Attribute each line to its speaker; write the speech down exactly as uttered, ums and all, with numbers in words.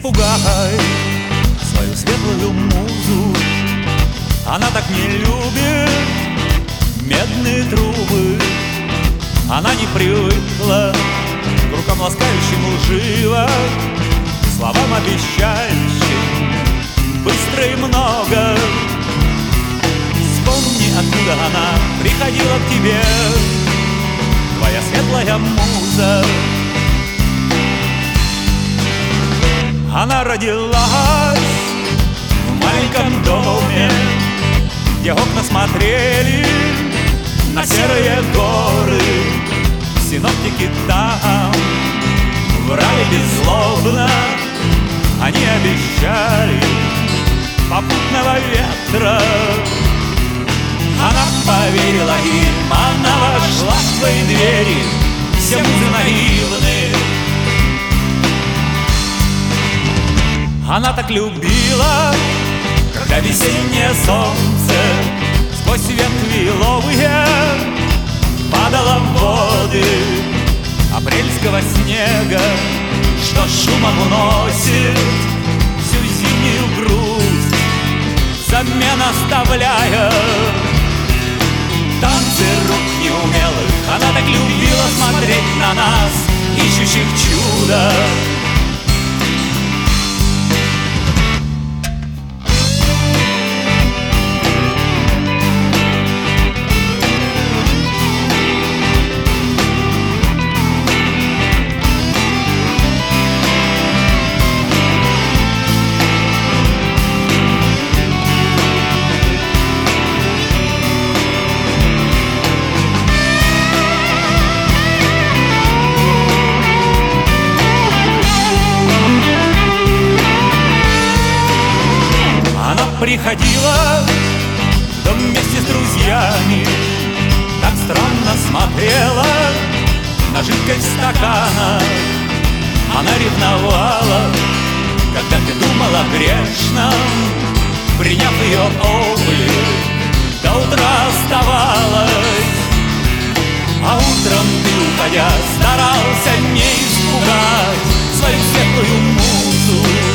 Speaker 1: испугай свою светлую музу. Она так не любит медные трубы. Она не привыкла к рукам ласкающим лживо, словам обещающим быстро и много. Вспомни, откуда она приходила к тебе, твоя светлая муза. Она родилась в маленьком доме, где окна смотрели на серые горы. Синоптики там врали беззлобно, они обещали попутного ветра. Она поверила им, она вошла в твои двери, все музы наивны. Она так любила, когда весеннее солнце сквозь ветви еловые падало в воды апрельского снега, что шумом уносит всю зимнюю грусть, взамен оставляя танцы рук неумелых. Она так любила смотреть на нас, ищущих чудо. Приходила в дом вместе с друзьями, так странно смотрела на жидкость в стаканах. Она ревновала, когда ты думал о грешном, приняв ее облик, до утра оставалась. А утром ты, уходя, старался не испугать свою светлую музу.